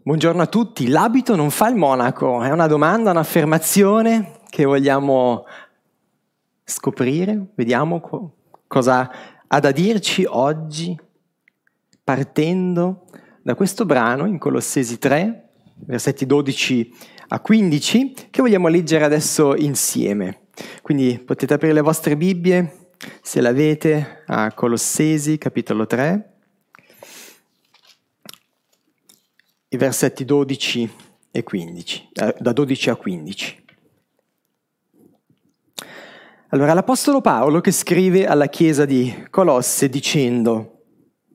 Buongiorno a tutti. L'abito non fa il monaco? È una domanda, un'affermazione che vogliamo scoprire. Vediamo cosa ha da dirci oggi, partendo da questo brano in Colossesi 3, versetti 12 a 15, che vogliamo leggere adesso insieme. Quindi potete aprire le vostre Bibbie, se l'avete, a Colossesi, capitolo 3. I versetti 12 e 15, da 12 a 15. Allora, l'Apostolo Paolo che scrive alla chiesa di Colosse dicendo: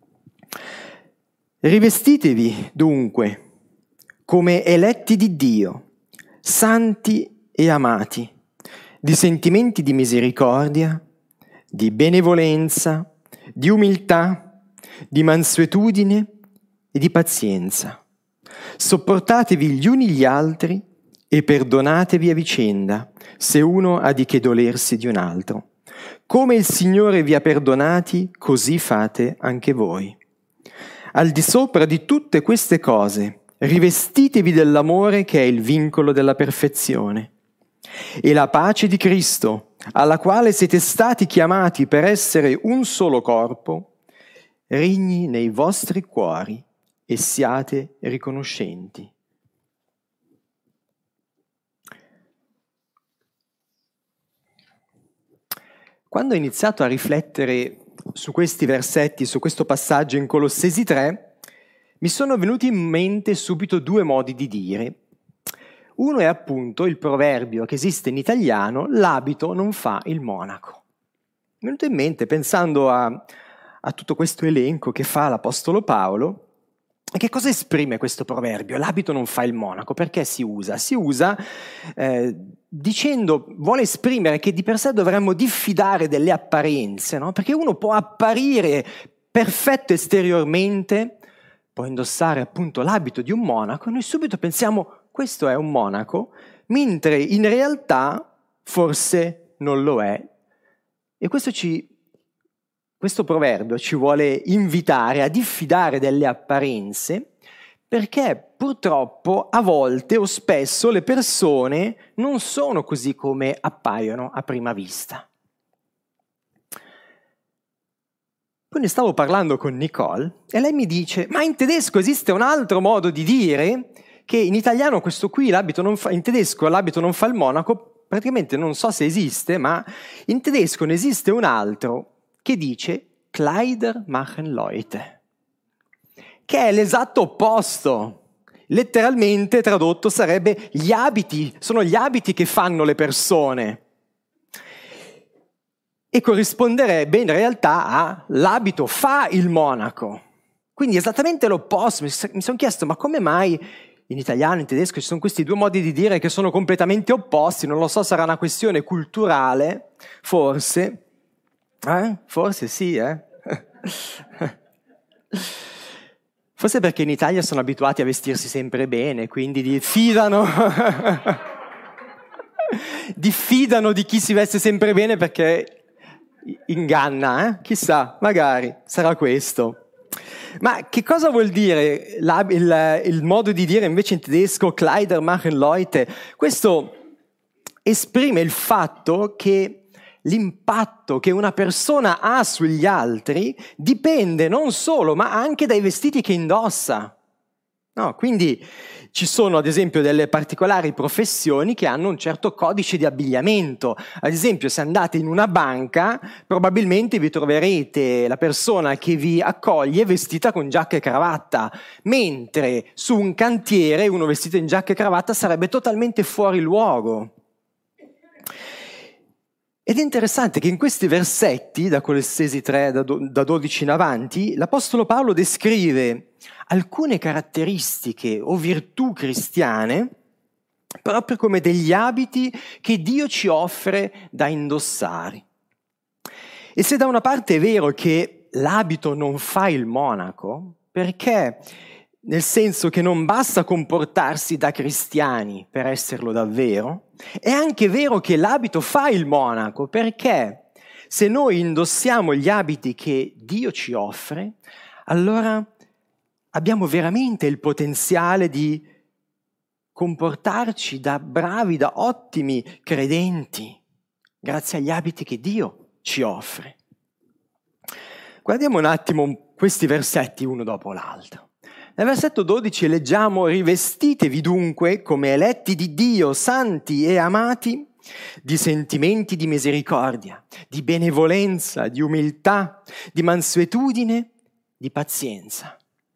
rivestitevi dunque come eletti di Dio, santi e amati, di sentimenti di misericordia, di benevolenza, di umiltà, di mansuetudine e di pazienza. Sopportatevi gli uni gli altri e perdonatevi a vicenda, se uno ha di che dolersi di un altro. Come il Signore vi ha perdonati, così fate anche voi. Al di sopra di tutte queste cose, rivestitevi dell'amore che è il vincolo della perfezione, e la pace di Cristo, alla quale siete stati chiamati per essere un solo corpo, regni nei vostri cuori e siate riconoscenti. Quando ho iniziato a riflettere su questi versetti, su questo passaggio in Colossesi 3, mi sono venuti in mente subito due modi di dire. Uno è appunto il proverbio che esiste in italiano: l'abito non fa il monaco. Mi è venuto in mente pensando a tutto questo elenco che fa l'Apostolo Paolo. E che cosa esprime questo proverbio? L'abito non fa il monaco. Perché si usa? Si usa dicendo, vuole esprimere che di per sé dovremmo diffidare delle apparenze, no? Perché uno può apparire perfetto esteriormente, può indossare appunto l'abito di un monaco, e noi subito pensiamo questo è un monaco, mentre in realtà forse non lo è. E questo proverbio ci vuole invitare a diffidare delle apparenze, perché purtroppo a volte o spesso le persone non sono così come appaiono a prima vista. Poi ne stavo parlando con Nicole e lei mi dice: ma in tedesco esiste un altro modo di dire che in italiano questo qui, in tedesco l'abito non fa il monaco, praticamente non so se esiste, ma in tedesco ne esiste un altro che dice Kleider machen Leute, che è l'esatto opposto. Letteralmente tradotto sarebbe gli abiti, sono gli abiti che fanno le persone. E corrisponderebbe in realtà a l'abito fa il monaco. Quindi esattamente l'opposto. Mi sono chiesto, ma come mai in italiano e in tedesco ci sono questi due modi di dire che sono completamente opposti? Non lo so, sarà una questione culturale, forse. Forse sì, Forse perché in Italia sono abituati a vestirsi sempre bene, quindi diffidano di chi si veste sempre bene perché inganna, Chissà, magari sarà questo. Ma che cosa vuol dire il modo di dire invece in tedesco Kleider machen Leute? Questo esprime il fatto che l'impatto che una persona ha sugli altri dipende non solo, ma anche dai vestiti che indossa. No, quindi ci sono ad esempio delle particolari professioni che hanno un certo codice di abbigliamento. Ad esempio, se andate in una banca, probabilmente vi troverete la persona che vi accoglie vestita con giacca e cravatta, mentre su un cantiere uno vestito in giacca e cravatta sarebbe totalmente fuori luogo. Ed è interessante che in questi versetti, da Colossesi 3, da 12 in avanti, l'Apostolo Paolo descrive alcune caratteristiche o virtù cristiane proprio come degli abiti che Dio ci offre da indossare. E se da una parte è vero che l'abito non fa il monaco, perché nel senso che non basta comportarsi da cristiani per esserlo davvero, è anche vero che l'abito fa il monaco, perché se noi indossiamo gli abiti che Dio ci offre, allora abbiamo veramente il potenziale di comportarci da bravi, da ottimi credenti, grazie agli abiti che Dio ci offre. Guardiamo un attimo questi versetti uno dopo l'altro. Nel versetto 12 leggiamo: rivestitevi dunque come eletti di Dio, santi e amati, di sentimenti di misericordia, di benevolenza, di umiltà, di mansuetudine, di pazienza.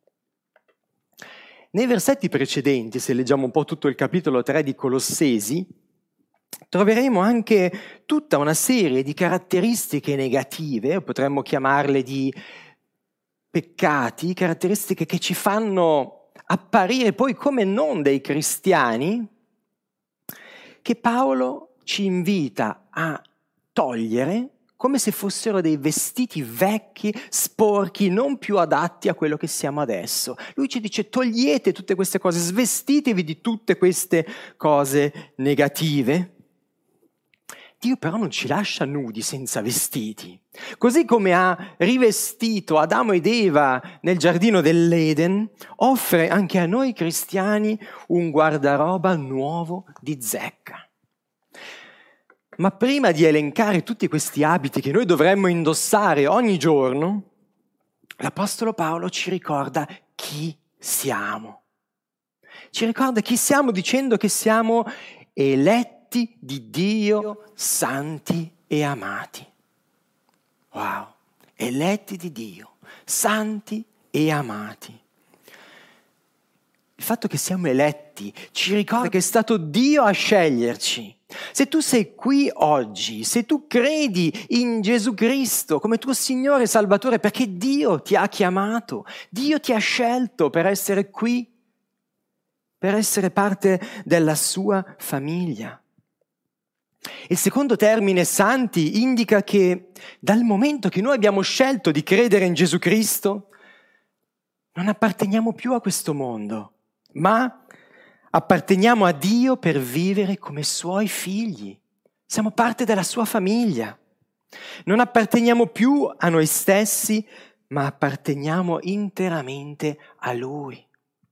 Nei versetti precedenti, se leggiamo un po' tutto il capitolo 3 di Colossesi, troveremo anche tutta una serie di caratteristiche negative, potremmo chiamarle di peccati, caratteristiche che ci fanno apparire poi come non dei cristiani, che Paolo ci invita a togliere come se fossero dei vestiti vecchi, sporchi, non più adatti a quello che siamo adesso. Lui ci dice: togliete tutte queste cose, svestitevi di tutte queste cose negative. Dio però non ci lascia nudi, senza vestiti. Così come ha rivestito Adamo ed Eva nel giardino dell'Eden, offre anche a noi cristiani un guardaroba nuovo di zecca. Ma prima di elencare tutti questi abiti che noi dovremmo indossare ogni giorno, l'Apostolo Paolo ci ricorda chi siamo. Ci ricorda chi siamo dicendo che siamo eletti di Dio, santi e amati. Wow, eletti di Dio, santi e amati. Il fatto che siamo eletti ci ricorda che è stato Dio a sceglierci. Se tu sei qui oggi, se tu credi in Gesù Cristo come tuo Signore e Salvatore, perché Dio ti ha chiamato, Dio ti ha scelto per essere qui, per essere parte della sua famiglia. Il secondo termine, santi, indica che dal momento che noi abbiamo scelto di credere in Gesù Cristo, non apparteniamo più a questo mondo, ma apparteniamo a Dio per vivere come Suoi figli. Siamo parte della Sua famiglia. Non apparteniamo più a noi stessi, ma apparteniamo interamente a Lui.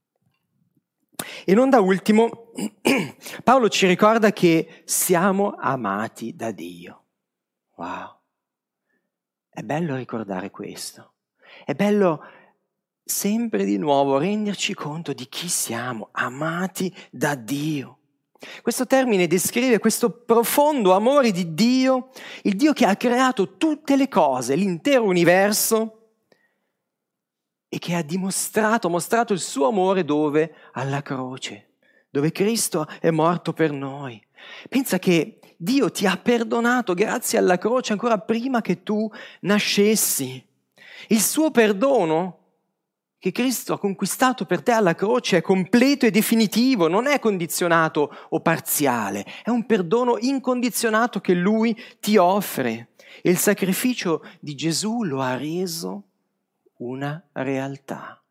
E non da ultimo, Paolo ci ricorda che siamo amati da Dio. Wow! È bello ricordare questo. È bello sempre di nuovo renderci conto di chi siamo, amati da Dio. Questo termine descrive questo profondo amore di Dio, il Dio che ha creato tutte le cose, l'intero universo, e che ha mostrato il suo amore dove? Alla croce, dove Cristo è morto per noi. Pensa che Dio ti ha perdonato grazie alla croce ancora prima che tu nascessi. Il suo perdono che Cristo ha conquistato per te alla croce è completo e definitivo, non è condizionato o parziale, è un perdono incondizionato che Lui ti offre. E il sacrificio di Gesù lo ha reso una realtà.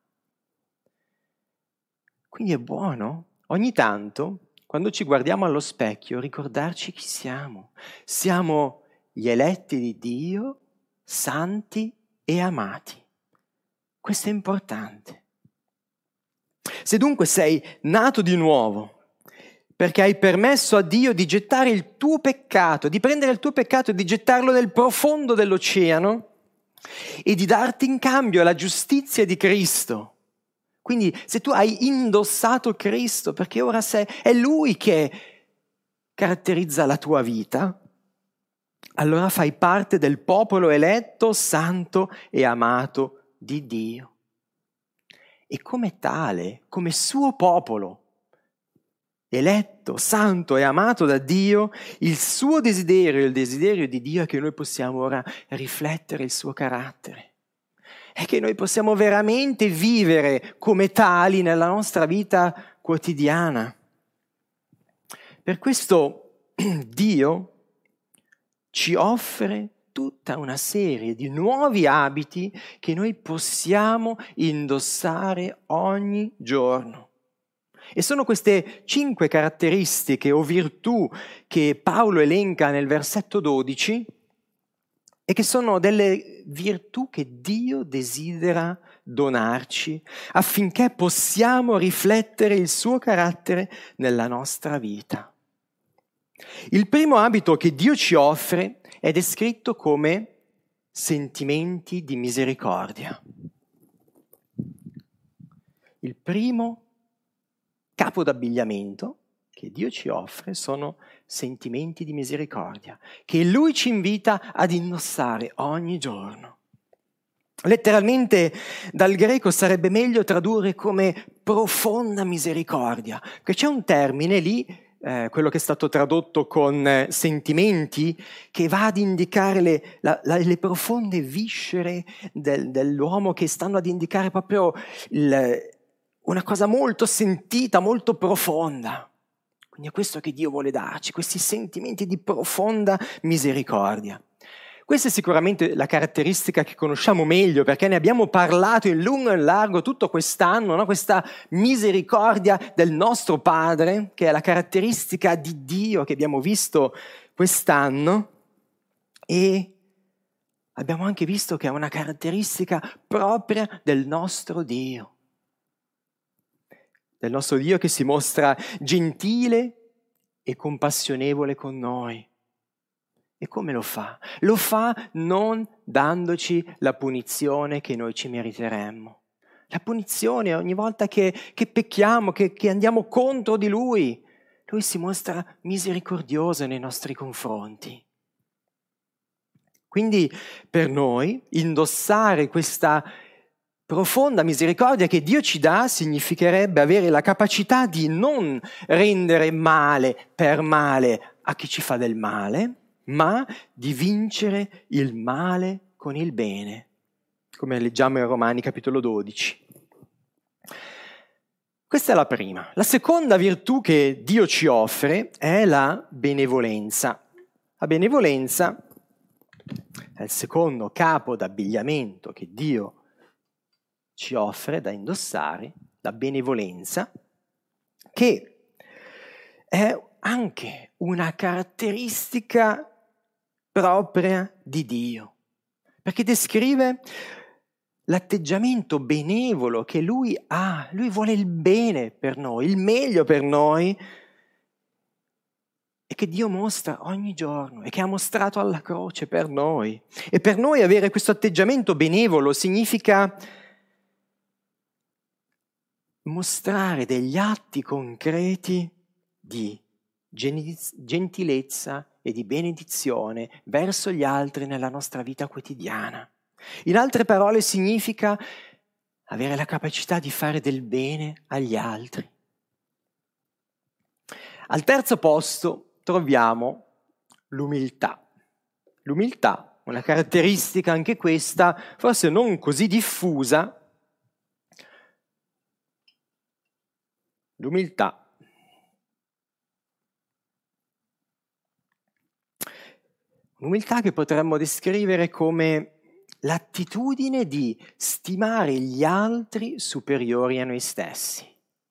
Quindi è buono ogni tanto, quando ci guardiamo allo specchio, ricordarci chi siamo. Siamo gli eletti di Dio, santi e amati. Questo è importante. Se dunque sei nato di nuovo, perché hai permesso a Dio di gettare il tuo peccato, di prendere il tuo peccato e di gettarlo nel profondo dell'oceano e di darti in cambio la giustizia di Cristo. Quindi se tu hai indossato Cristo, perché ora è Lui che caratterizza la tua vita, allora fai parte del popolo eletto, santo e amato di Dio. E come tale, come suo popolo, eletto, santo e amato da Dio, il suo desiderio, il desiderio di Dio è che noi possiamo ora riflettere il suo carattere. È che noi possiamo veramente vivere come tali nella nostra vita quotidiana. Per questo Dio ci offre tutta una serie di nuovi abiti che noi possiamo indossare ogni giorno. E sono queste 5 caratteristiche o virtù che Paolo elenca nel versetto 12 e che sono delle virtù che Dio desidera donarci affinché possiamo riflettere il suo carattere nella nostra vita. Il primo abito che Dio ci offre è descritto come sentimenti di misericordia. Il primo capo d'abbigliamento che Dio ci offre sono sentimenti di misericordia, che Lui ci invita ad indossare ogni giorno. Letteralmente dal greco sarebbe meglio tradurre come profonda misericordia, perché c'è un termine lì, quello che è stato tradotto con sentimenti, che va ad indicare le profonde viscere dell'uomo, che stanno ad indicare proprio una cosa molto sentita, molto profonda. Quindi è questo che Dio vuole darci, questi sentimenti di profonda misericordia. Questa è sicuramente la caratteristica che conosciamo meglio, perché ne abbiamo parlato in lungo e in largo tutto quest'anno, no? Questa misericordia del nostro Padre, che è la caratteristica di Dio che abbiamo visto quest'anno, e abbiamo anche visto che è una caratteristica propria del nostro Dio. Del nostro Dio che si mostra gentile e compassionevole con noi. E come lo fa? Lo fa non dandoci la punizione che noi ci meriteremmo. La punizione ogni volta che pecchiamo, che andiamo contro di Lui, Lui si mostra misericordioso nei nostri confronti. Quindi per noi indossare questa profonda misericordia che Dio ci dà significherebbe avere la capacità di non rendere male per male a chi ci fa del male, ma di vincere il male con il bene, come leggiamo in Romani capitolo 12. Questa è la prima. La seconda virtù che Dio ci offre è la benevolenza. La benevolenza è il secondo capo d'abbigliamento che Dio ci offre da indossare, la benevolenza, che è anche una caratteristica propria di Dio, perché descrive l'atteggiamento benevolo che Lui ha. Lui vuole il bene per noi, il meglio per noi, e che Dio mostra ogni giorno e che ha mostrato alla croce per noi. E per noi avere questo atteggiamento benevolo significa mostrare degli atti concreti di gentilezza e di benedizione verso gli altri nella nostra vita quotidiana. In altre parole significa avere la capacità di fare del bene agli altri. Al terzo posto troviamo l'umiltà. L'umiltà, una caratteristica anche questa, forse non così diffusa. L'umiltà. Un'umiltà che potremmo descrivere come l'attitudine di stimare gli altri superiori a noi stessi.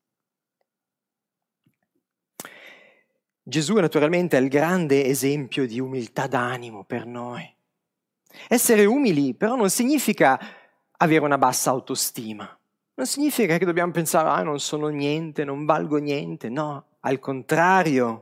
Gesù naturalmente è il grande esempio di umiltà d'animo per noi. Essere umili però non significa avere una bassa autostima. Non significa che dobbiamo pensare, non sono niente, non valgo niente. No, al contrario.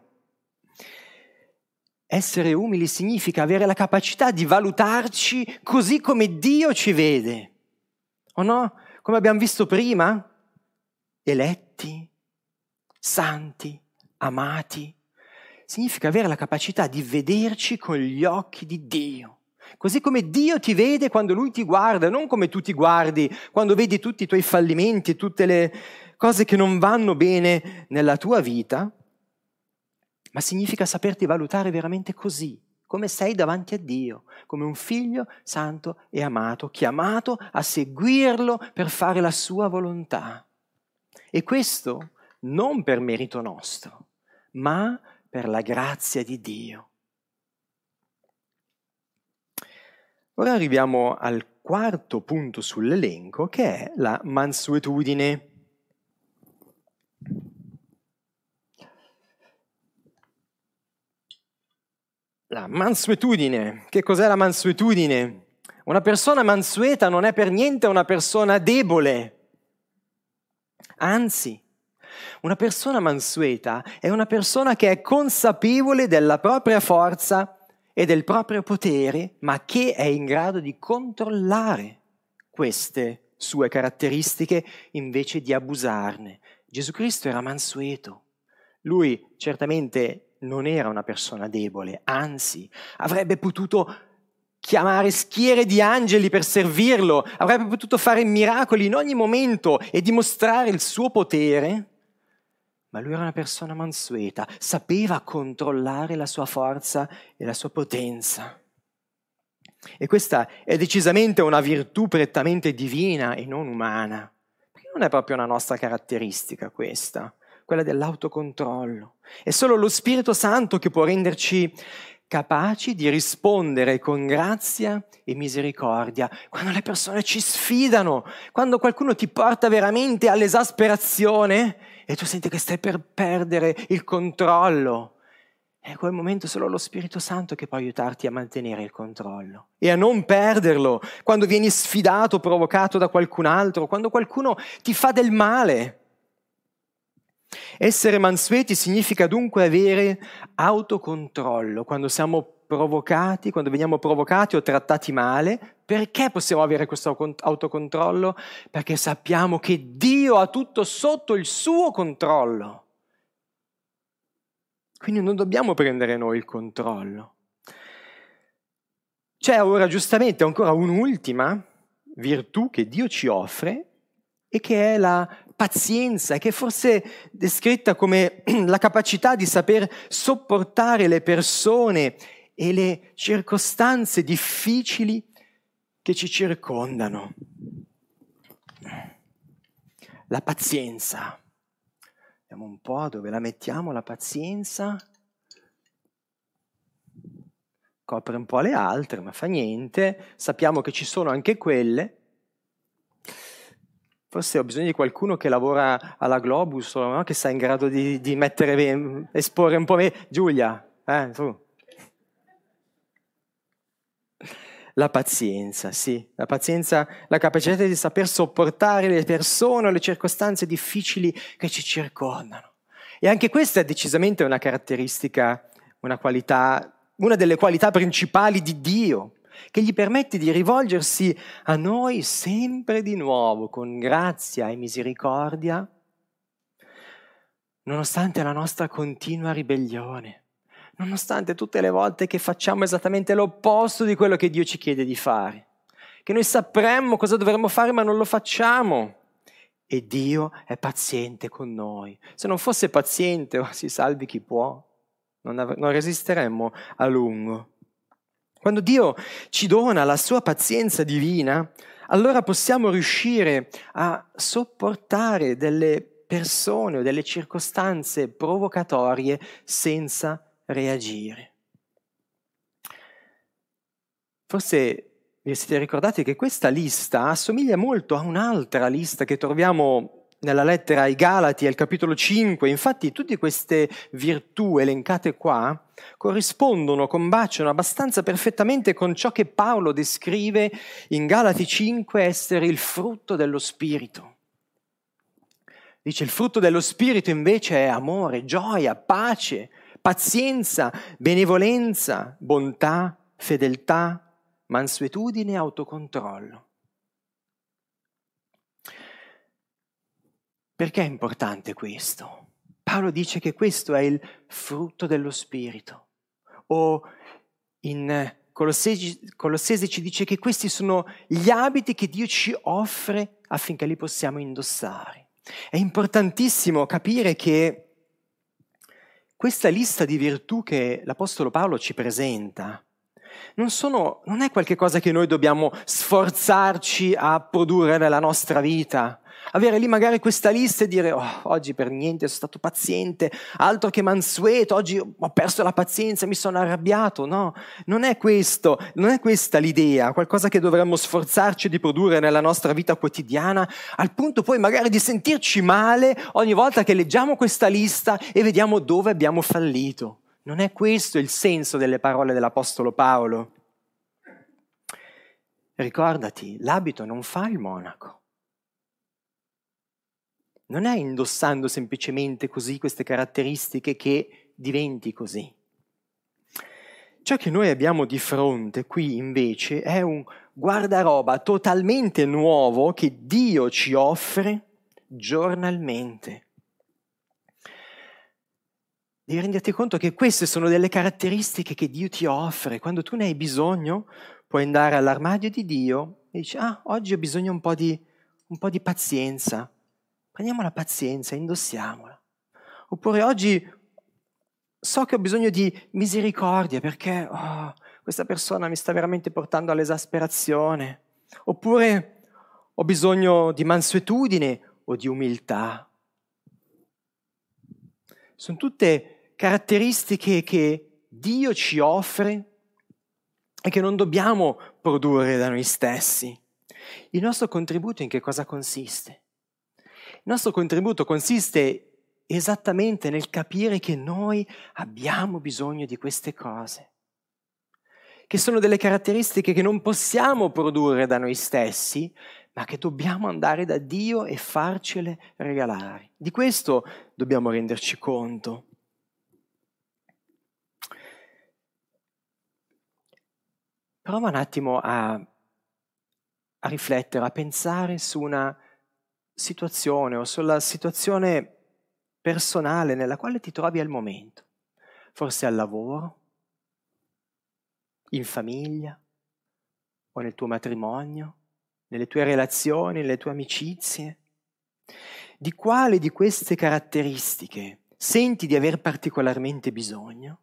Essere umili significa avere la capacità di valutarci così come Dio ci vede. O no? Come abbiamo visto prima? Eletti, santi, amati. Significa avere la capacità di vederci con gli occhi di Dio. Così come Dio ti vede quando Lui ti guarda, non come tu ti guardi quando vedi tutti i tuoi fallimenti, tutte le cose che non vanno bene nella tua vita, ma significa saperti valutare veramente così, come sei davanti a Dio, come un figlio santo e amato, chiamato a seguirlo per fare la sua volontà. E questo non per merito nostro, ma per la grazia di Dio. Ora arriviamo al quarto punto sull'elenco, che è la mansuetudine. La mansuetudine. Che cos'è la mansuetudine? Una persona mansueta non è per niente una persona debole. Anzi, una persona mansueta è una persona che è consapevole della propria forza e del proprio potere, ma che è in grado di controllare queste sue caratteristiche invece di abusarne. Gesù Cristo era mansueto. Lui certamente non era una persona debole, anzi, avrebbe potuto chiamare schiere di angeli per servirlo, avrebbe potuto fare miracoli in ogni momento e dimostrare il suo potere, ma lui era una persona mansueta, sapeva controllare la sua forza e la sua potenza. E questa è decisamente una virtù prettamente divina e non umana, perché non è proprio una nostra caratteristica questa, quella dell'autocontrollo. È solo lo Spirito Santo che può renderci capaci di rispondere con grazia e misericordia quando le persone ci sfidano, quando qualcuno ti porta veramente all'esasperazione e tu senti che stai per perdere il controllo. È in quel momento solo lo Spirito Santo che può aiutarti a mantenere il controllo e a non perderlo quando vieni sfidato, provocato da qualcun altro, quando qualcuno ti fa del male. Essere mansueti significa dunque avere autocontrollo quando siamo provocati, quando veniamo provocati o trattati male. Perché possiamo avere questo autocontrollo? Perché sappiamo che Dio ha tutto sotto il suo controllo. Quindi non dobbiamo prendere noi il controllo. C'è ora giustamente ancora un'ultima virtù che Dio ci offre e che è la pazienza, che forse è descritta come la capacità di saper sopportare le persone e le circostanze difficili che ci circondano. La pazienza. Vediamo un po' dove la mettiamo la pazienza. Copre un po' le altre, ma fa niente. Sappiamo che ci sono anche quelle. Forse ho bisogno di qualcuno che lavora alla Globus, no? Che sia in grado di mettere, esporre un po' Giulia, tu. La pazienza, sì, la pazienza, la capacità di saper sopportare le persone o le circostanze difficili che ci circondano. E anche questa è decisamente una caratteristica, una qualità, una delle qualità principali di Dio, che gli permette di rivolgersi a noi sempre di nuovo con grazia e misericordia, nonostante la nostra continua ribellione, nonostante tutte le volte che facciamo esattamente l'opposto di quello che Dio ci chiede di fare, che noi sapremmo cosa dovremmo fare ma non lo facciamo. E Dio è paziente con noi. Se non fosse paziente, si salvi chi può, non resisteremmo a lungo. Quando Dio ci dona la sua pazienza divina, allora possiamo riuscire a sopportare delle persone o delle circostanze provocatorie senza reagire. Forse vi siete ricordati che questa lista assomiglia molto a un'altra lista che troviamo nella lettera ai Galati, al capitolo 5. Infatti tutte queste virtù elencate qua corrispondono, combaciano abbastanza perfettamente con ciò che Paolo descrive in Galati 5 essere il frutto dello Spirito. Dice il frutto dello Spirito invece è amore, gioia, pace, pazienza, benevolenza, bontà, fedeltà, mansuetudine e autocontrollo. Perché è importante questo? Paolo dice che questo è il frutto dello Spirito. O in Colossesi ci dice che questi sono gli abiti che Dio ci offre affinché li possiamo indossare. È importantissimo capire che questa lista di virtù che l'Apostolo Paolo ci presenta non è qualche cosa che noi dobbiamo sforzarci a produrre nella nostra vita. Avere lì magari questa lista e dire oggi per niente sono stato paziente, altro che mansueto, oggi ho perso la pazienza, mi sono arrabbiato. No, non è questo, non è questa l'idea, qualcosa che dovremmo sforzarci di produrre nella nostra vita quotidiana, al punto poi magari di sentirci male ogni volta che leggiamo questa lista e vediamo dove abbiamo fallito. Non è questo il senso delle parole dell'Apostolo Paolo. ricordati, l'abito non fa il monaco. Non è indossando semplicemente così queste caratteristiche che diventi così. Ciò che noi abbiamo di fronte qui invece è un guardaroba totalmente nuovo che Dio ci offre giornalmente. Devi renderti conto che queste sono delle caratteristiche che Dio ti offre. Quando tu ne hai bisogno, puoi andare all'armadio di Dio e dici, oggi ho bisogno un po' di pazienza. Prendiamo la pazienza e indossiamola. Oppure oggi so che ho bisogno di misericordia perché questa persona mi sta veramente portando all'esasperazione. Oppure ho bisogno di mansuetudine o di umiltà. Sono tutte caratteristiche che Dio ci offre e che non dobbiamo produrre da noi stessi. Il nostro contributo in che cosa consiste? Il nostro contributo consiste esattamente nel capire che noi abbiamo bisogno di queste cose, che sono delle caratteristiche che non possiamo produrre da noi stessi, ma che dobbiamo andare da Dio e farcele regalare. Di questo dobbiamo renderci conto. Prova un attimo a riflettere, a pensare su una situazione o sulla situazione personale nella quale ti trovi al momento. Forse al lavoro, in famiglia o nel tuo matrimonio, nelle tue relazioni, nelle tue amicizie. Di quale di queste caratteristiche senti di aver particolarmente bisogno?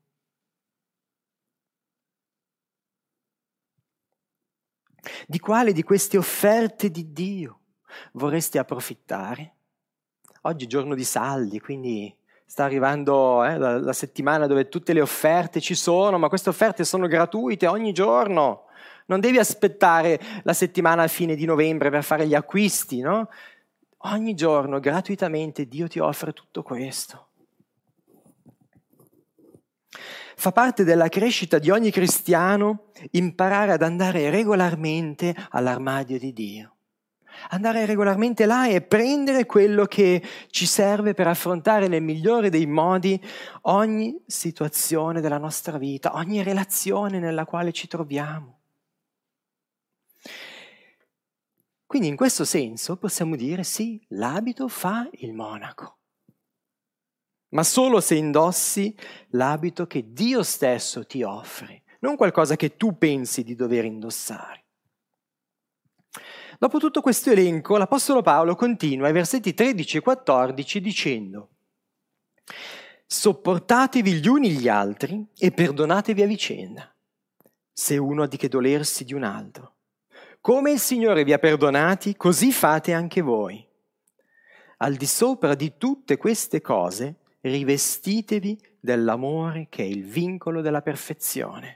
Di quale di queste offerte di Dio vorresti approfittare? Oggi è giorno di saldi, quindi sta arrivando la settimana dove tutte le offerte ci sono, ma queste offerte sono gratuite ogni giorno. Non devi aspettare la settimana a fine di novembre per fare gli acquisti, no? Ogni giorno, gratuitamente, Dio ti offre tutto questo. Fa parte della crescita di ogni cristiano imparare ad andare regolarmente all'armadio di Dio. Andare regolarmente là e prendere quello che ci serve per affrontare nel migliore dei modi ogni situazione della nostra vita, ogni relazione nella quale ci troviamo. Quindi in questo senso possiamo dire sì, l'abito fa il monaco, ma solo se indossi l'abito che Dio stesso ti offre, non qualcosa che tu pensi di dover indossare. Dopo tutto questo elenco, l'Apostolo Paolo continua ai versetti 13 e 14 dicendo: sopportatevi gli uni gli altri e perdonatevi a vicenda, se uno ha di che dolersi di un altro. Come il Signore vi ha perdonati, così fate anche voi. Al di sopra di tutte queste cose, rivestitevi dell'amore che è il vincolo della perfezione.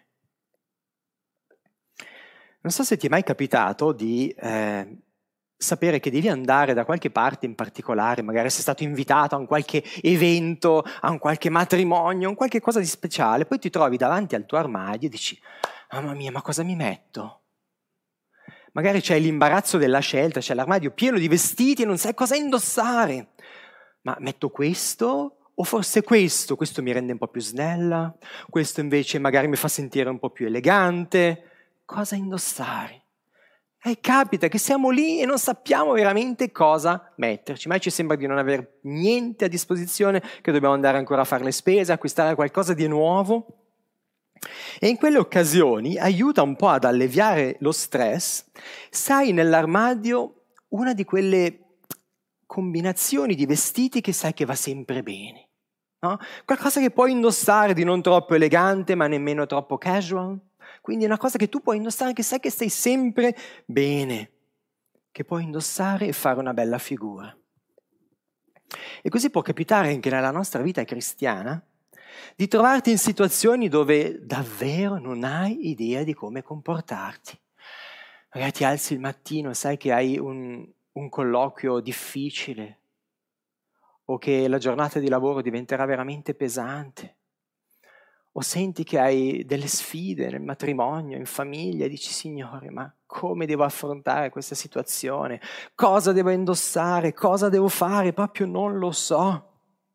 Non so se ti è mai capitato di sapere che devi andare da qualche parte in particolare, magari sei stato invitato a un qualche evento, a un qualche matrimonio, a un qualche cosa di speciale, poi ti trovi davanti al tuo armadio e dici, mamma mia, ma cosa mi metto? Magari c'è l'imbarazzo della scelta, c'è l'armadio pieno di vestiti e non sai cosa indossare. Ma metto questo o forse questo? Questo mi rende un po' più snella, questo invece magari mi fa sentire un po' più elegante. Cosa indossare? E capita che siamo lì e non sappiamo veramente cosa metterci, ma ci sembra di non avere niente a disposizione, che dobbiamo andare ancora a fare le spese, acquistare qualcosa di nuovo. E in quelle occasioni aiuta un po' ad alleviare lo stress, sai nell'armadio una di quelle combinazioni di vestiti che sai che va sempre bene, no? Qualcosa che puoi indossare di non troppo elegante ma nemmeno troppo casual. Quindi è una cosa che tu puoi indossare, che sai che stai sempre bene, che puoi indossare e fare una bella figura. E così può capitare anche nella nostra vita cristiana di trovarti in situazioni dove davvero non hai idea di come comportarti. Magari ti alzi il mattino e sai che hai un colloquio difficile o che la giornata di lavoro diventerà veramente pesante. O senti che hai delle sfide nel matrimonio, in famiglia, e dici: Signore, ma come devo affrontare questa situazione? Cosa devo indossare? Cosa devo fare? Proprio non lo so.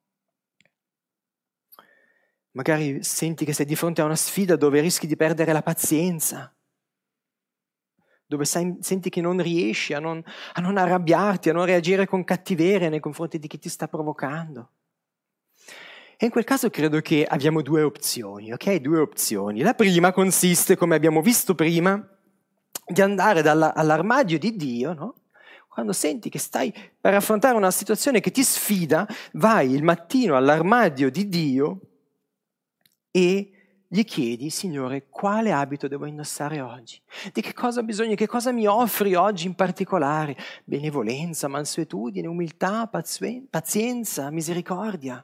Magari senti che sei di fronte a una sfida dove rischi di perdere la pazienza, dove senti che non riesci a non arrabbiarti, a non reagire con cattiveria nei confronti di chi ti sta provocando. E in quel caso credo che abbiamo due opzioni, ok? Due opzioni. La prima consiste, come abbiamo visto prima, di andare all'armadio di Dio, no? Quando senti che stai per affrontare una situazione che ti sfida, vai il mattino all'armadio di Dio e gli chiedi: Signore, quale abito devo indossare oggi? Di che cosa ho bisogno? Che cosa mi offri oggi in particolare? Benevolenza, mansuetudine, umiltà, pazienza, misericordia.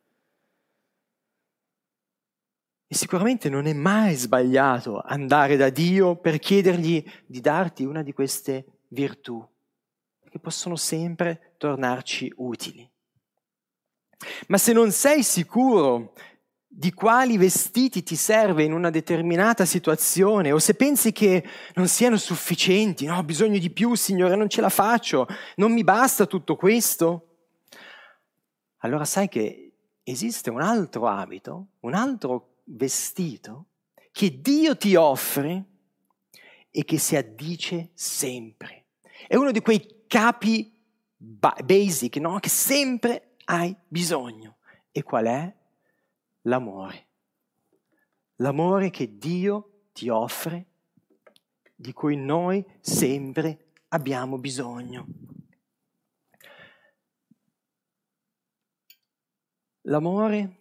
E sicuramente non è mai sbagliato andare da Dio per chiedergli di darti una di queste virtù, che possono sempre tornarci utili. Ma se non sei sicuro di quali vestiti ti serve in una determinata situazione, o se pensi che non siano sufficienti, no, ho bisogno di più, Signore, non ce la faccio, non mi basta tutto questo, allora sai che esiste un altro abito, un altro vestito che Dio ti offre e che si addice sempre. È uno di quei capi basic, no? Che sempre hai bisogno. E qual è? L'amore. L'amore che Dio ti offre, di cui noi sempre abbiamo bisogno. L'amore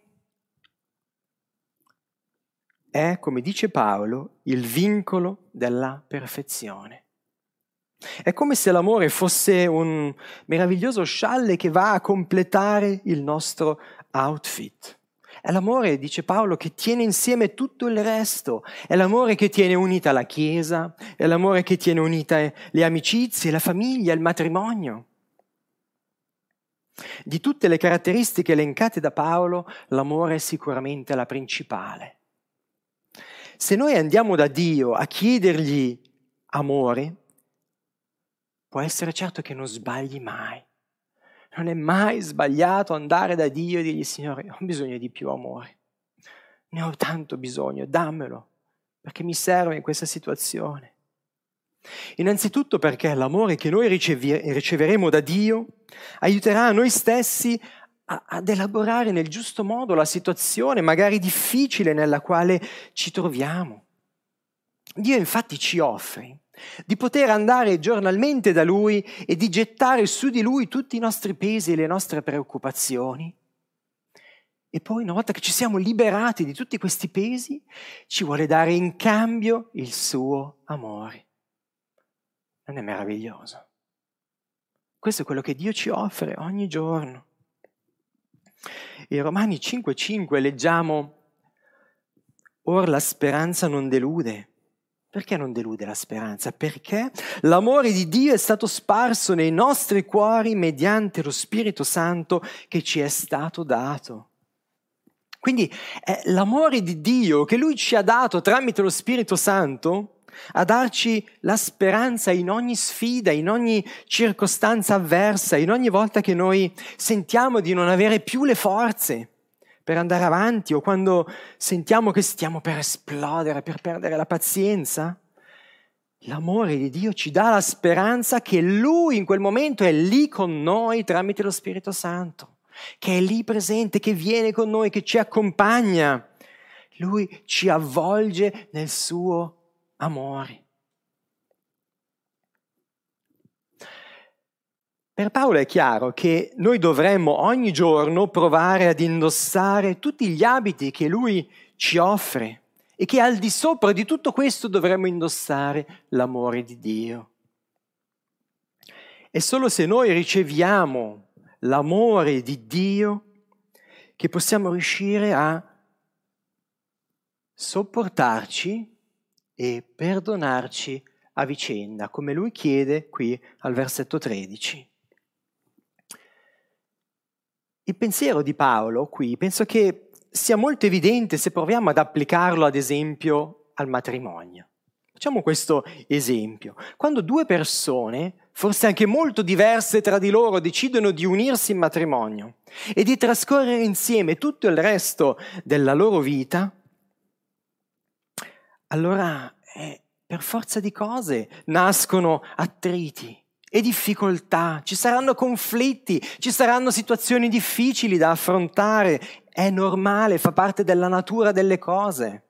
è, come dice Paolo, il vincolo della perfezione. È come se l'amore fosse un meraviglioso scialle che va a completare il nostro outfit. È l'amore, dice Paolo, che tiene insieme tutto il resto. È l'amore che tiene unita la Chiesa, è l'amore che tiene unite le amicizie, la famiglia, il matrimonio. Di tutte le caratteristiche elencate da Paolo, l'amore è sicuramente la principale. Se noi andiamo da Dio a chiedergli amore, può essere certo che non sbagli mai. Non è mai sbagliato andare da Dio e dirgli: Signore, ho bisogno di più amore. Ne ho tanto bisogno, dammelo, perché mi serve in questa situazione. Innanzitutto perché l'amore che noi riceveremo da Dio aiuterà noi stessi ad elaborare nel giusto modo la situazione, magari difficile, nella quale ci troviamo. Dio infatti ci offre di poter andare giornalmente da Lui e di gettare su di Lui tutti i nostri pesi e le nostre preoccupazioni. E poi, una volta che ci siamo liberati di tutti questi pesi, ci vuole dare in cambio il suo amore. Non è meraviglioso? Questo è quello che Dio ci offre ogni giorno. In Romani 5,5 leggiamo: Or la speranza non delude. Perché non delude la speranza? Perché l'amore di Dio è stato sparso nei nostri cuori mediante lo Spirito Santo che ci è stato dato. Quindi è l'amore di Dio che Lui ci ha dato tramite lo Spirito Santo a darci la speranza in ogni sfida, in ogni circostanza avversa, in ogni volta che noi sentiamo di non avere più le forze per andare avanti, o quando sentiamo che stiamo per esplodere, per perdere la pazienza. L'amore di Dio ci dà la speranza che Lui in quel momento è lì con noi tramite lo Spirito Santo, che è lì presente, che viene con noi, che ci accompagna. Lui ci avvolge nel suo amore. Per Paolo è chiaro che noi dovremmo ogni giorno provare ad indossare tutti gli abiti che Lui ci offre e che al di sopra di tutto questo dovremmo indossare l'amore di Dio. È solo se noi riceviamo l'amore di Dio che possiamo riuscire a sopportarci e perdonarci a vicenda, come Lui chiede qui al versetto 13. Il pensiero di Paolo qui penso che sia molto evidente se proviamo ad applicarlo, ad esempio, al matrimonio. Facciamo questo esempio. Quando due persone, forse anche molto diverse tra di loro, decidono di unirsi in matrimonio e di trascorrere insieme tutto il resto della loro vita, allora per forza di cose nascono attriti e difficoltà, ci saranno conflitti, ci saranno situazioni difficili da affrontare, è normale, fa parte della natura delle cose.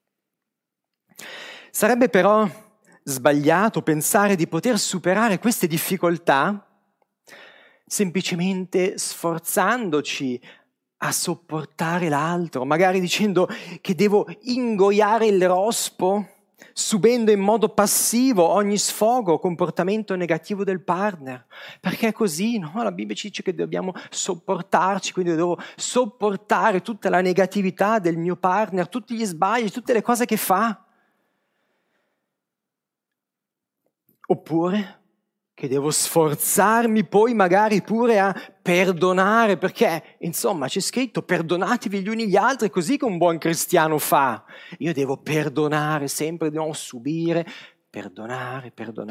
Sarebbe però sbagliato pensare di poter superare queste difficoltà semplicemente sforzandoci a sopportare l'altro, magari dicendo che devo ingoiare il rospo, subendo in modo passivo ogni sfogo o comportamento negativo del partner. Perché è così, no? La Bibbia ci dice che dobbiamo sopportarci, quindi devo sopportare tutta la negatività del mio partner, tutti gli sbagli, tutte le cose che fa. Oppure che devo sforzarmi poi magari pure a perdonare, perché insomma c'è scritto perdonatevi gli uni gli altri, così che un buon cristiano fa. Io devo perdonare sempre, di nuovo subire, perdonare.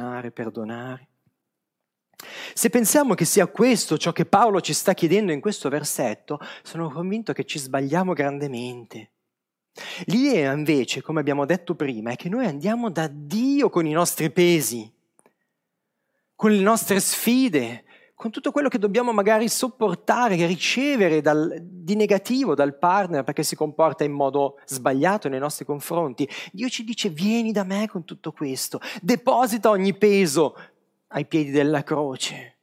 Se pensiamo che sia questo ciò che Paolo ci sta chiedendo in questo versetto, sono convinto che ci sbagliamo grandemente. L'idea invece, come abbiamo detto prima, è che noi andiamo da Dio con i nostri pesi, con le nostre sfide, con tutto quello che dobbiamo magari sopportare, ricevere di negativo dal partner perché si comporta in modo sbagliato nei nostri confronti. Dio ci dice: vieni da me con tutto questo, deposita ogni peso ai piedi della croce.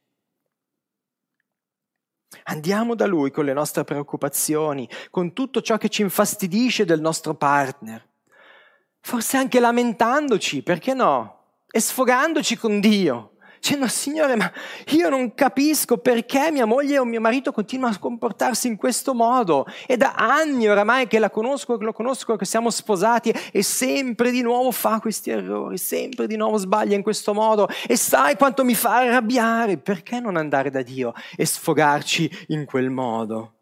Andiamo da Lui con le nostre preoccupazioni, con tutto ciò che ci infastidisce del nostro partner, forse anche lamentandoci, perché no? E sfogandoci con Dio. Dicendo: Signore, ma io non capisco perché mia moglie o mio marito continuano a comportarsi in questo modo. È da anni oramai che lo conosco, che siamo sposati e sempre di nuovo fa questi errori, sempre di nuovo sbaglia in questo modo e sai quanto mi fa arrabbiare. Perché non andare da Dio e sfogarci in quel modo?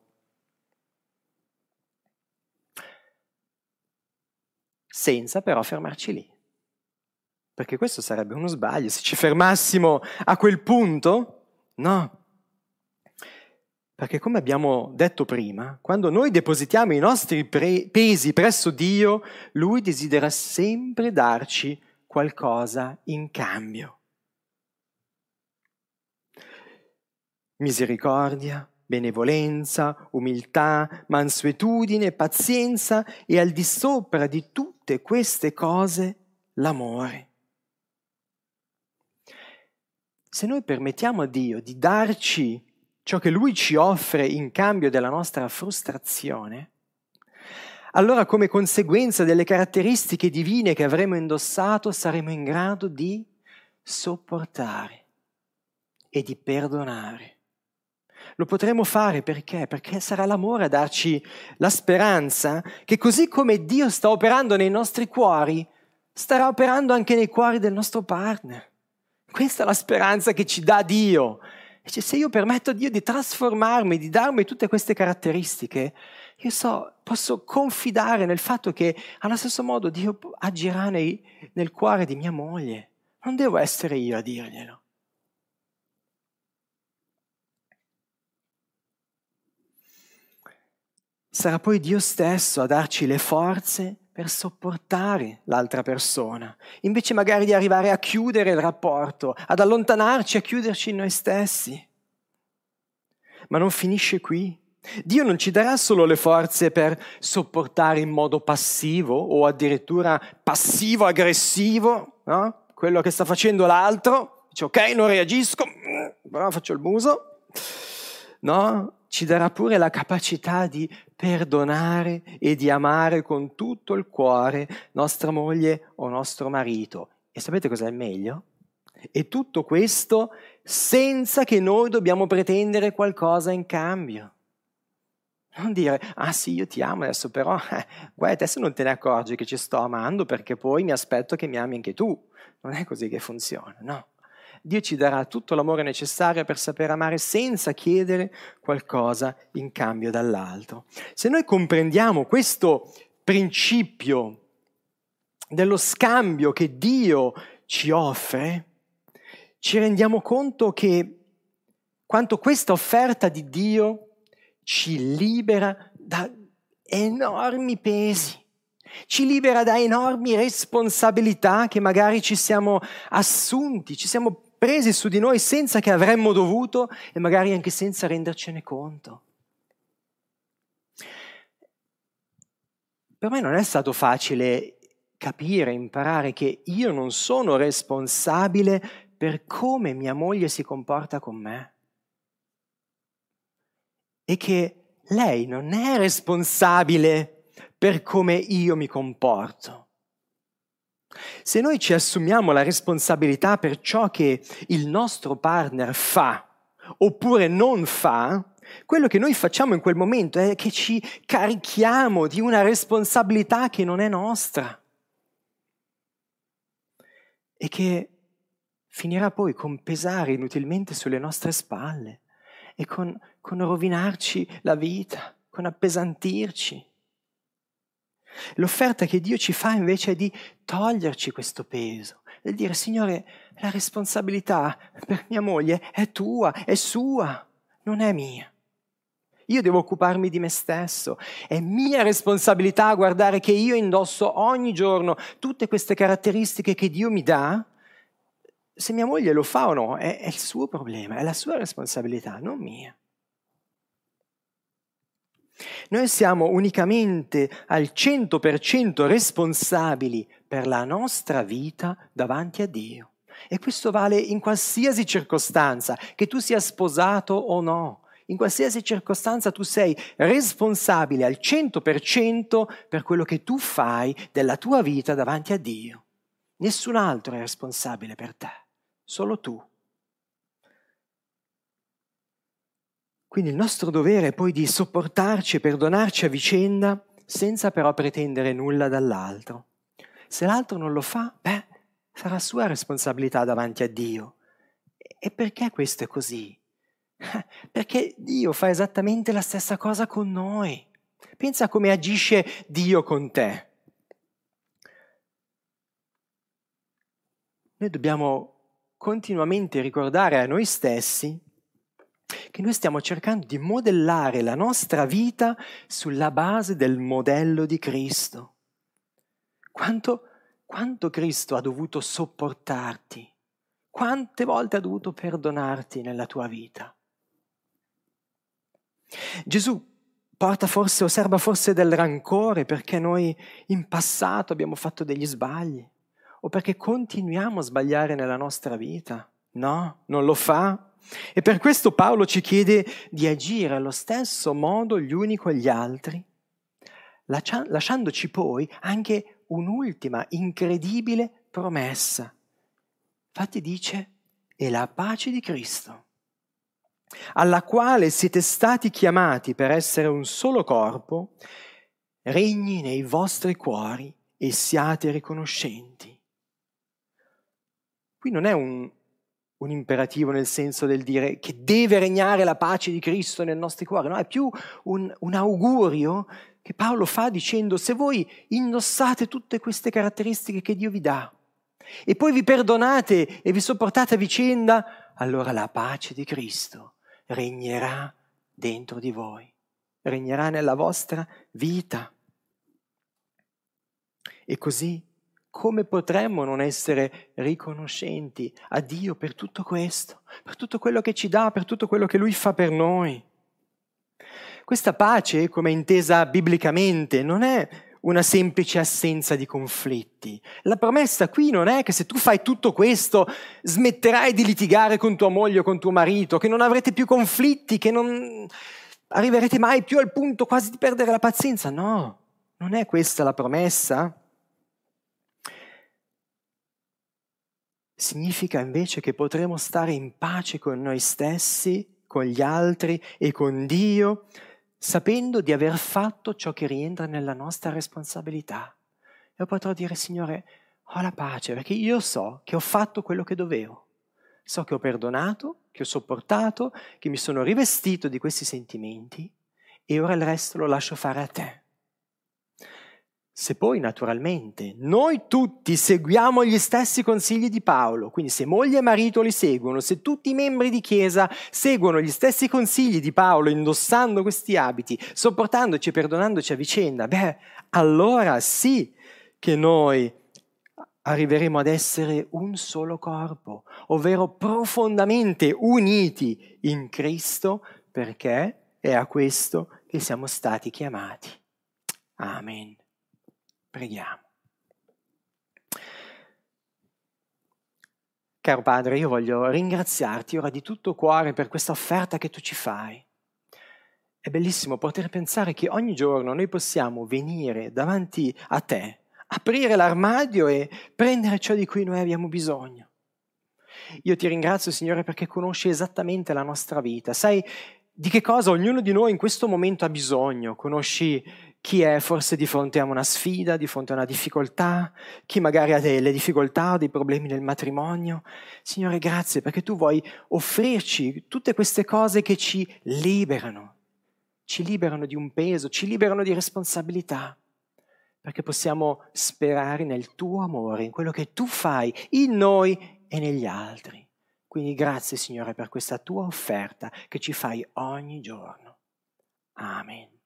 Senza però fermarci lì. Perché questo sarebbe uno sbaglio. Se ci fermassimo a quel punto, no. Perché come abbiamo detto prima, quando noi depositiamo i nostri pesi presso Dio, Lui desidera sempre darci qualcosa in cambio. Misericordia, benevolenza, umiltà, mansuetudine, pazienza e al di sopra di tutte queste cose l'amore. Se noi permettiamo a Dio di darci ciò che Lui ci offre in cambio della nostra frustrazione, allora come conseguenza delle caratteristiche divine che avremo indossato saremo in grado di sopportare e di perdonare. Lo potremo fare perché? Perché sarà l'amore a darci la speranza che così come Dio sta operando nei nostri cuori, starà operando anche nei cuori del nostro partner. Questa è la speranza che ci dà Dio. Cioè, se io permetto a Dio di trasformarmi, di darmi tutte queste caratteristiche, io posso confidare nel fatto che allo stesso modo Dio agirà nel cuore di mia moglie. Non devo essere io a dirglielo. Sarà poi Dio stesso a darci le forze per sopportare l'altra persona, invece magari di arrivare a chiudere il rapporto, ad allontanarci, a chiuderci in noi stessi. Ma non finisce qui. Dio non ci darà solo le forze per sopportare in modo passivo o addirittura passivo-aggressivo, no? Quello che sta facendo l'altro, dice ok, non reagisco, però faccio il muso. No, ci darà pure la capacità di perdonare e di amare con tutto il cuore nostra moglie o nostro marito. E sapete cos'è il meglio? E tutto questo senza che noi dobbiamo pretendere qualcosa in cambio. Non dire, ah sì, io ti amo adesso, però guarda, adesso non te ne accorgi che ci sto amando perché poi mi aspetto che mi ami anche tu. Non è così che funziona, no. Dio ci darà tutto l'amore necessario per sapere amare senza chiedere qualcosa in cambio dall'altro. Se noi comprendiamo questo principio dello scambio che Dio ci offre, ci rendiamo conto che quanto questa offerta di Dio ci libera da enormi pesi, ci libera da enormi responsabilità che magari ci siamo assunti, ci siamo presi su di noi senza che avremmo dovuto e magari anche senza rendercene conto. Per me non è stato facile capire, imparare che io non sono responsabile per come mia moglie si comporta con me e che lei non è responsabile per come io mi comporto. Se noi ci assumiamo la responsabilità per ciò che il nostro partner fa oppure non fa, quello che noi facciamo in quel momento è che ci carichiamo di una responsabilità che non è nostra e che finirà poi con pesare inutilmente sulle nostre spalle e con rovinarci la vita, con appesantirci. L'offerta che Dio ci fa invece è di toglierci questo peso, di dire: Signore, la responsabilità per mia moglie è tua, è sua, non è mia. Io devo occuparmi di me stesso, è mia responsabilità guardare che io indosso ogni giorno tutte queste caratteristiche che Dio mi dà. Se mia moglie lo fa o no, è il suo problema, è la sua responsabilità, non mia. Noi siamo unicamente al 100% responsabili per la nostra vita davanti a Dio. E questo vale in qualsiasi circostanza, che tu sia sposato o no. In qualsiasi circostanza tu sei responsabile al 100% per quello che tu fai della tua vita davanti a Dio. Nessun altro è responsabile per te, solo tu. Quindi il nostro dovere è poi di sopportarci e perdonarci a vicenda senza però pretendere nulla dall'altro. Se l'altro non lo fa, sarà sua responsabilità davanti a Dio. E perché questo è così? Perché Dio fa esattamente la stessa cosa con noi. Pensa come agisce Dio con te. Noi dobbiamo continuamente ricordare a noi stessi che noi stiamo cercando di modellare la nostra vita sulla base del modello di Cristo. Quanto Cristo ha dovuto sopportarti? Quante volte ha dovuto perdonarti nella tua vita? Gesù osserva forse del rancore perché noi in passato abbiamo fatto degli sbagli o perché continuiamo a sbagliare nella nostra vita? No, non lo fa. E per questo Paolo ci chiede di agire allo stesso modo gli uni con gli altri, lasciandoci poi anche un'ultima incredibile promessa. Infatti dice: «E la pace di Cristo, alla quale siete stati chiamati per essere un solo corpo, regni nei vostri cuori e siate riconoscenti». Qui non è un imperativo nel senso del dire che deve regnare la pace di Cristo nei nostri cuori, no, è più un augurio che Paolo fa dicendo: se voi indossate tutte queste caratteristiche che Dio vi dà e poi vi perdonate e vi sopportate a vicenda, allora la pace di Cristo regnerà dentro di voi, regnerà nella vostra vita. E così, come potremmo non essere riconoscenti a Dio per tutto questo, per tutto quello che ci dà, per tutto quello che Lui fa per noi? Questa pace, come intesa biblicamente, non è una semplice assenza di conflitti. La promessa qui non è che se tu fai tutto questo smetterai di litigare con tua moglie o con tuo marito, che non avrete più conflitti, che non arriverete mai più al punto quasi di perdere la pazienza. No, non è questa la promessa. Significa invece che potremo stare in pace con noi stessi, con gli altri e con Dio, sapendo di aver fatto ciò che rientra nella nostra responsabilità. Io potrò dire: Signore, ho la pace perché io so che ho fatto quello che dovevo. so che ho perdonato, che ho sopportato, che mi sono rivestito di questi sentimenti e ora il resto lo lascio fare a te. Se poi naturalmente noi tutti seguiamo gli stessi consigli di Paolo, quindi se moglie e marito li seguono, se tutti i membri di chiesa seguono gli stessi consigli di Paolo indossando questi abiti, sopportandoci e perdonandoci a vicenda, allora sì che noi arriveremo ad essere un solo corpo, ovvero profondamente uniti in Cristo, perché è a questo che siamo stati chiamati. Amen. Preghiamo. Caro Padre, io voglio ringraziarti ora di tutto cuore per questa offerta che tu ci fai. È bellissimo poter pensare che ogni giorno noi possiamo venire davanti a te, aprire l'armadio e prendere ciò di cui noi abbiamo bisogno. Io ti ringrazio, Signore, perché conosci esattamente la nostra vita, sai di che cosa ognuno di noi in questo momento ha bisogno, conosci chi è forse di fronte a una sfida, di fronte a una difficoltà, chi magari ha delle difficoltà o dei problemi nel matrimonio. Signore, grazie perché tu vuoi offrirci tutte queste cose che ci liberano di un peso, ci liberano di responsabilità, perché possiamo sperare nel tuo amore, in quello che tu fai in noi e negli altri. Quindi grazie, Signore, per questa tua offerta che ci fai ogni giorno. Amen.